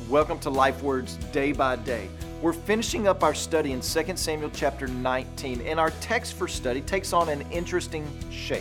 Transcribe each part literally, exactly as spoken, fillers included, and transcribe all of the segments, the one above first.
Welcome to Life Words Day by Day. We're finishing up our study in Second Samuel chapter nineteen, and our text for study takes on an interesting shape.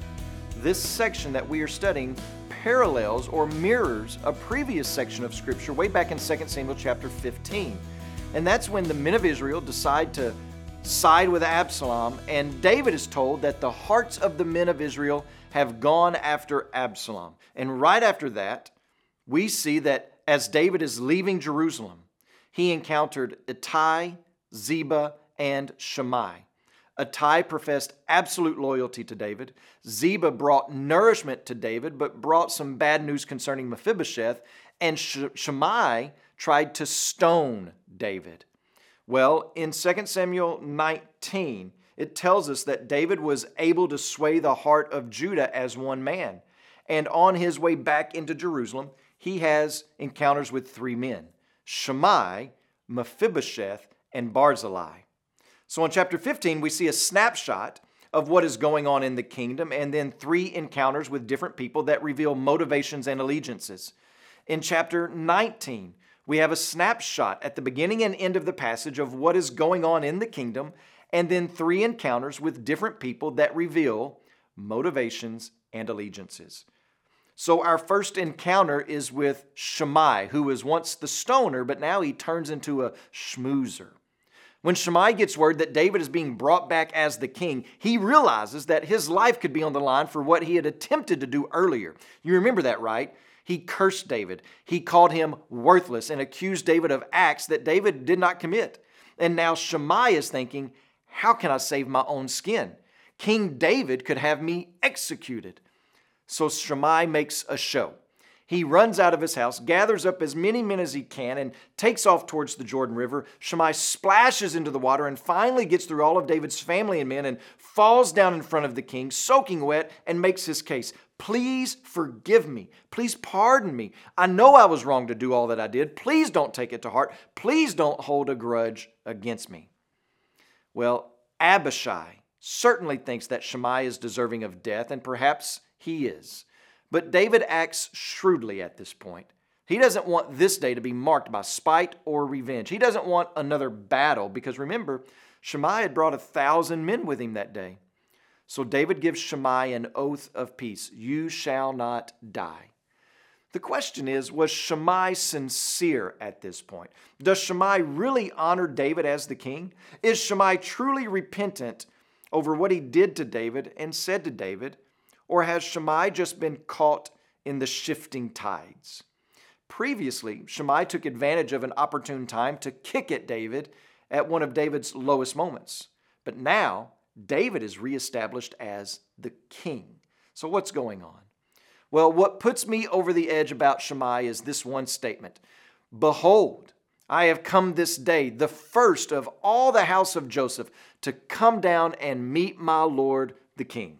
This section that we are studying parallels or mirrors a previous section of Scripture way back in Second Samuel chapter fifteen. And that's when the men of Israel decide to side with Absalom, and David is told that the hearts of the men of Israel have gone after Absalom. And right after that, we see that as David is leaving Jerusalem, he encountered Ittai, Ziba, and Shimei. Ittai professed absolute loyalty to David. Ziba brought nourishment to David, but brought some bad news concerning Mephibosheth. And Shimei tried to stone David. Well, in Second Samuel nineteen, it tells us that David was able to sway the heart of Judah as one man. And on his way back into Jerusalem, he has encounters with three men: Shimei, Mephibosheth, and Barzillai. So in chapter fifteen, we see a snapshot of what is going on in the kingdom, and then three encounters with different people that reveal motivations and allegiances. In chapter nineteen, we have a snapshot at the beginning and end of the passage of what is going on in the kingdom, and then three encounters with different people that reveal motivations and allegiances. So our first encounter is with Shimei, who was once the stoner, but now he turns into a schmoozer. When Shimei gets word that David is being brought back as the king, he realizes that his life could be on the line for what he had attempted to do earlier. You remember that, right? He cursed David. He called him worthless and accused David of acts that David did not commit. And now Shimei is thinking, how can I save my own skin? King David could have me executed. So Shimei makes a show. He runs out of his house, gathers up as many men as he can, and takes off towards the Jordan River. Shimei splashes into the water and finally gets through all of David's family and men and falls down in front of the king, soaking wet, and makes his case. Please forgive me. Please pardon me. I know I was wrong to do all that I did. Please don't take it to heart. Please don't hold a grudge against me. Well, Abishai certainly thinks that Shimei is deserving of death, and perhaps he is. But David acts shrewdly at this point. He doesn't want this day to be marked by spite or revenge. He doesn't want another battle because remember, Shimei had brought a thousand men with him that day. So David gives Shimei an oath of peace. You shall not die. The question is, was Shimei sincere at this point? Does Shimei really honor David as the king? Is Shimei truly repentant over what he did to David and said to David? Or has Shimei just been caught in the shifting tides? Previously, Shimei took advantage of an opportune time to kick at David at one of David's lowest moments. But now, David is reestablished as the king. So what's going on? Well, what puts me over the edge about Shimei is this one statement. Behold, I have come this day, the first of all the house of Joseph, to come down and meet my Lord the king.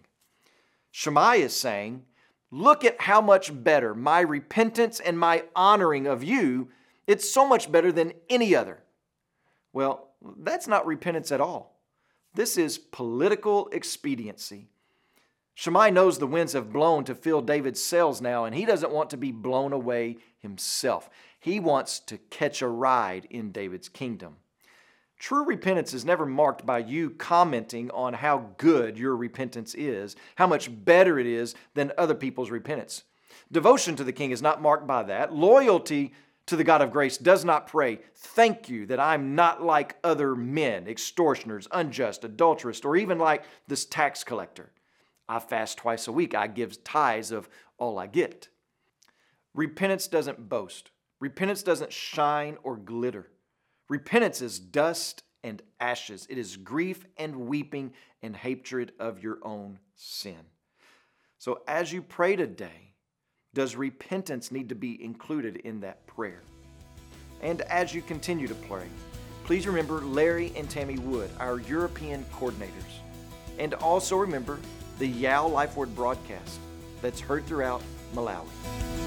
Shimei is saying, look at how much better my repentance and my honoring of you, it's so much better than any other. Well, that's not repentance at all. This is political expediency. Shimei knows the winds have blown to fill David's sails now, and he doesn't want to be blown away himself. He wants to catch a ride in David's kingdom. True repentance is never marked by you commenting on how good your repentance is, how much better it is than other people's repentance. Devotion to the king is not marked by that. Loyalty to the God of grace does not pray, thank you that I'm not like other men, extortioners, unjust, adulterous, or even like this tax collector. I fast twice a week. I give tithes of all I get. Repentance doesn't boast. Repentance doesn't shine or glitter. Repentance is dust and ashes. It is grief and weeping and hatred of your own sin. So as you pray today, does repentance need to be included in that prayer? And as you continue to pray, please remember Larry and Tammy Wood, our European coordinators. And also remember the Yao Life Word broadcast that's heard throughout Malawi.